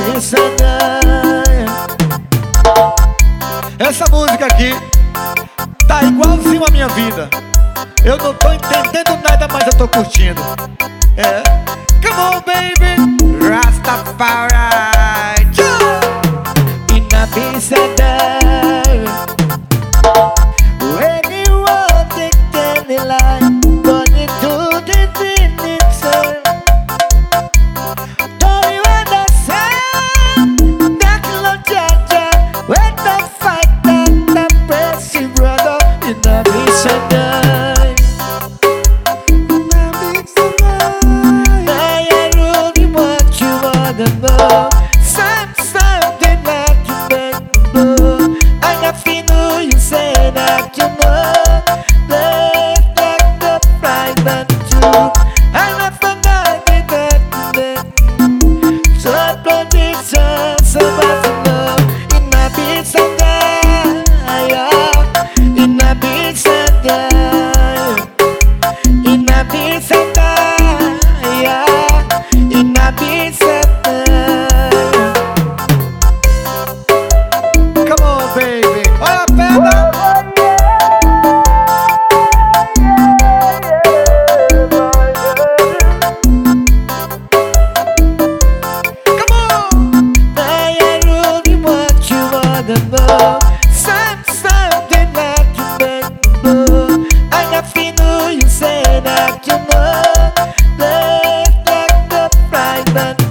Essa música aqui tá igualzinho a minha vida. Eu não tô entendendo nada, mas eu tô curtindo. É. Come on, baby. Rastafari. Inna Bisadar. When you want to tell the lie, but you do the thing itself. Don't you understand? That love Jaja, when the fight that the pressy brother. Inna Bisadar. Something that you make me know. And I feel you say that you know. Let's take the private too. And I forgot that so position, so much love. In my beats and in my beats and in my beats and in my beats and something that you make me know. And I feel you say that you know. Let's take the private